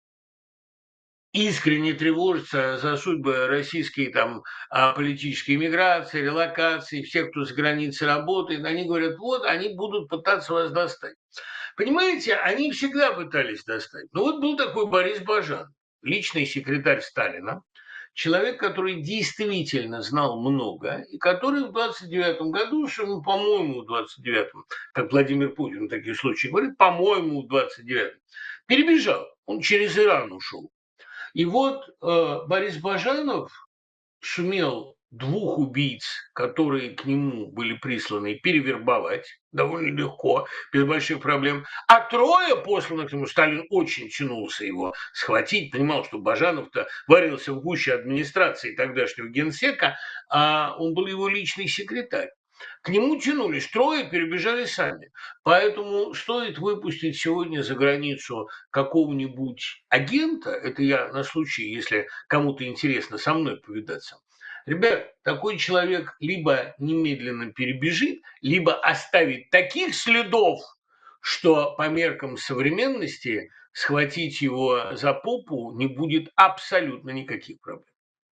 искренне тревожатся за судьбы российской там, а, политической иммиграции, релокации, всех, кто за границей работает. Они говорят, вот, они будут пытаться вас достать. Понимаете, они всегда пытались достать. Ну вот был такой Борис Бажан, личный секретарь Сталина, человек, который действительно знал много, и который в двадцать девятом году, ну, по-моему, в двадцать девятом, как Владимир Путин в таких случаях говорит, по-моему, в двадцать девятом, перебежал, он через Иран ушел. И вот э, Борис Бажанов сумел двух убийц, которые к нему были присланы, перевербовать довольно легко, без больших проблем. А трое посланных ему, Сталин очень тянулся его схватить, понимал, что Бажанов-то варился в гуще администрации тогдашнего генсека, а он был его личный секретарь. К нему тянулись, трое перебежали сами. Поэтому стоит выпустить сегодня за границу какого-нибудь агента, это я на случай, если кому-то интересно со мной повидаться. Ребят, такой человек либо немедленно перебежит, либо оставит таких следов, что по меркам современности схватить его за попу не будет абсолютно никаких проблем.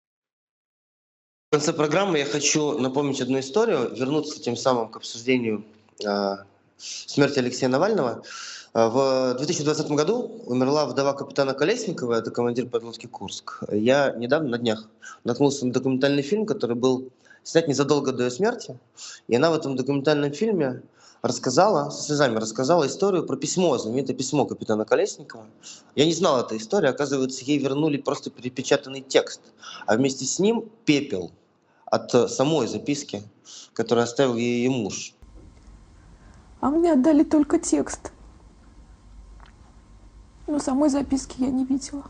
В конце программы я хочу напомнить одну историю, вернуться тем самым к обсуждению э, смерти Алексея Навального. В две тысячи двадцатом году умерла вдова капитана Колесникова, это командир подлодки «Курск». Я недавно, на днях, наткнулся на документальный фильм, который был снят незадолго до ее смерти. И она в этом документальном фильме рассказала, со слезами рассказала историю про письмо, знаменитое письмо капитана Колесникова. Я не знал этой истории, оказывается, ей вернули просто перепечатанный текст, а вместе с ним пепел от самой записки, которую оставил ей ее муж. А мне отдали только текст. Но самой записки я не видела.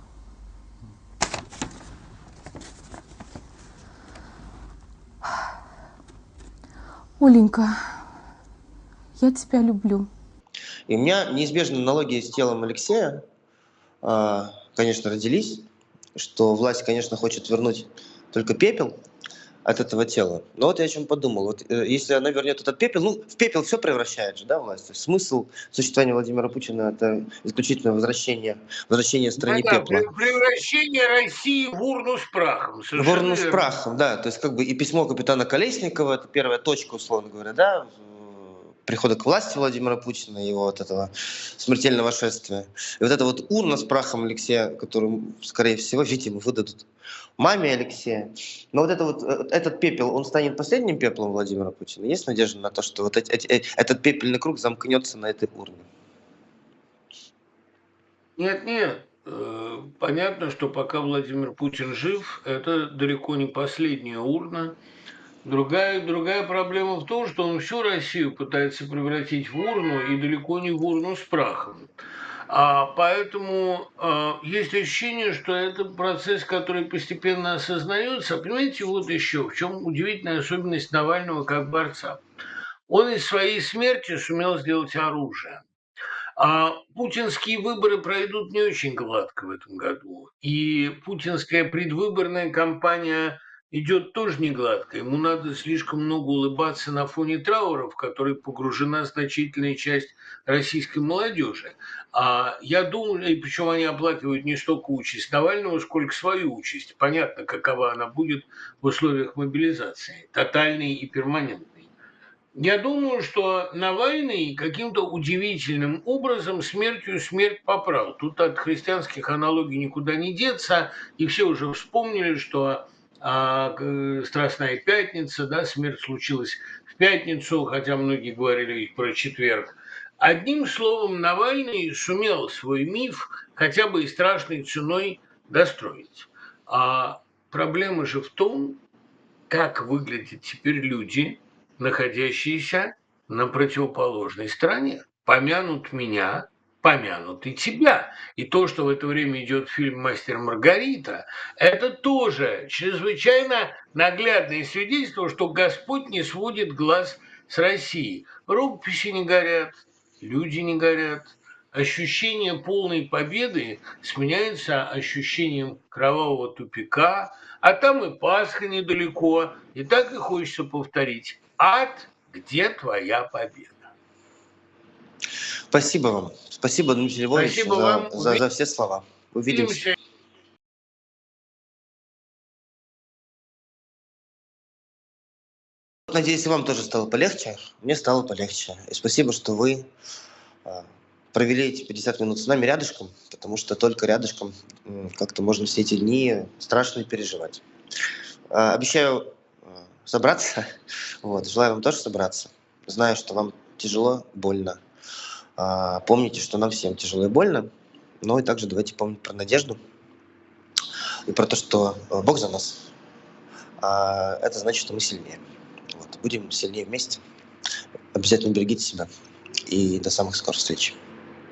Оленька, я тебя люблю. И у меня неизбежно аналогии с телом Алексея, конечно, родились, что власть, конечно, хочет вернуть только пепел от этого тела. Но вот я о чем подумал. Вот, э, если она вернет этот пепел, ну, в пепел все превращает же, да, власть. То есть смысл существования Владимира Путина – это исключительно возвращение, возвращение стране Да, пепла. превращение России в урну с прахом. В урну с прахом, да. То есть как бы и письмо капитана Колесникова – это первая точка, условно говоря, да, прихода к власти Владимира Путина, его вот этого смертельного шествия. И вот эта вот урна с прахом Алексея, которую, скорее всего, видимо, выдадут маме Алексея. Но вот, это вот этот пепел, он станет последним пеплом Владимира Путина? Есть надежда на то, что вот эти, эти, этот пепельный круг замкнется на этой урне? Нет, нет. Понятно, что пока Владимир Путин жив, это далеко не последняя урна. Другая, другая проблема в том, что он всю Россию пытается превратить в урну и далеко не в урну с прахом. А поэтому э, есть ощущение, что это процесс, который постепенно осознается. Понимаете, вот еще в чем удивительная особенность Навального как борца. Он из своей смерти сумел сделать оружие. А путинские выборы пройдут не очень гладко в этом году. И путинская предвыборная кампания идет тоже не гладко. Ему надо слишком много улыбаться на фоне траура, в который погружена значительная часть российской молодежи. А я думаю, и причем они оплакивают не столько участь Навального, сколько свою участь. Понятно, какова она будет в условиях мобилизации, тотальной и перманентной. Я думаю, что Навальный каким-то удивительным образом смертью смерть поправил. Тут от христианских аналогий никуда не деться, и все уже вспомнили, что а, Страстная пятница, да, смерть случилась в пятницу, хотя многие говорили про четверг. Одним словом, Навальный сумел свой миф хотя бы и страшной ценой достроить. А проблема же в том, как выглядят теперь люди, находящиеся на противоположной стороне. Помянут меня, помянут и тебя. И то, что в это время идет фильм «Мастер и Маргарита», это тоже чрезвычайно наглядное свидетельство, что Господь не сводит глаз с России. Рукописи не горят, люди не горят. Ощущение полной победы сменяется ощущением кровавого тупика, а там и Пасха недалеко, и так и хочется повторить. Ад, где твоя победа? Спасибо вам. Спасибо, Дмитрий Львович, Спасибо за, вам. за, за все слова. Увидимся. Увидимся. Надеюсь, и вам тоже стало полегче. Мне стало полегче. И спасибо, что вы а, провели эти пятьдесят минут с нами рядышком, потому что только рядышком м, как-то можно все эти дни страшно переживать. А, обещаю а, собраться. Вот. Желаю вам тоже собраться. Знаю, что вам тяжело, больно. А, помните, что нам всем тяжело и больно. Но и также давайте помнить про надежду и про то, что а, Бог за нас. А, это значит, что мы сильнее. Вот. Будем сильнее вместе. Обязательно берегите себя. И до самых скорых встреч.